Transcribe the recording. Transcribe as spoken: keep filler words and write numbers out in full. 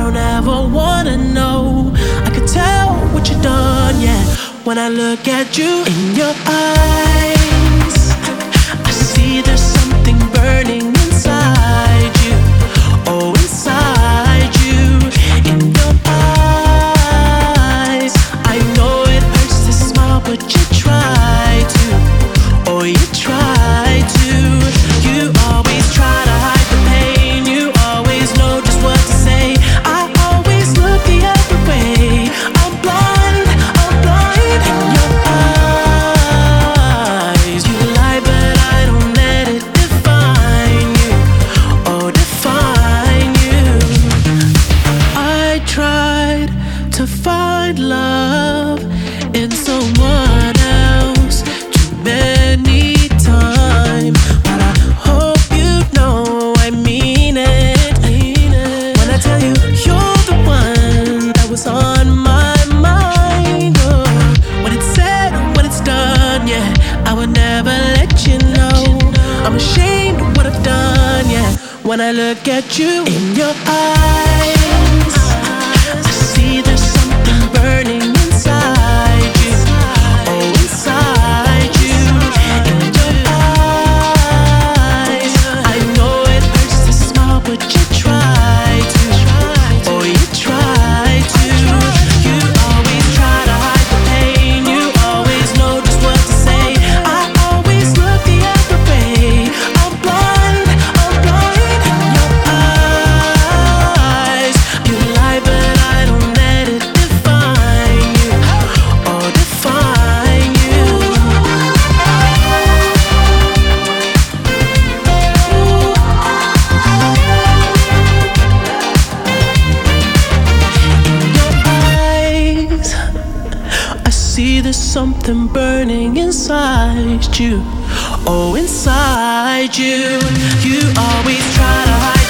don't ever wanna know. I could tell what you've done, yeah. When I look at you in your eyes, I see there's something burning inside you. Oh, inside you, in your eyes. I know it hurts to smile, but you try to. Oh, you try to. You always try to hide the pain. You always know just what to say. I always look the other way. I'm blind, I'm blind in your eyes. You lie, but I don't let it define you. Oh, define you. I tried to find love in someone else too many times, but I hope you know I mean it. When I tell you you're the one that was on my mind, oh, when it's said, when it's done, yeah, I would never let you know. I'm ashamed of what I've done, yeah. When I look at you in your eyes, I see there's something burning inside you. Oh, inside you, in your eyes. I know it hurts to smile, but you try to. Oh, you try to. You always try to hide the pain. You always know just what to say. I always look the other way. I'm blind, I'm blind in your eyes. You lie, but I don't let it define you. Oh, define you. In your eyes, I see there's something burning inside you. Oh, inside you. You always try to hide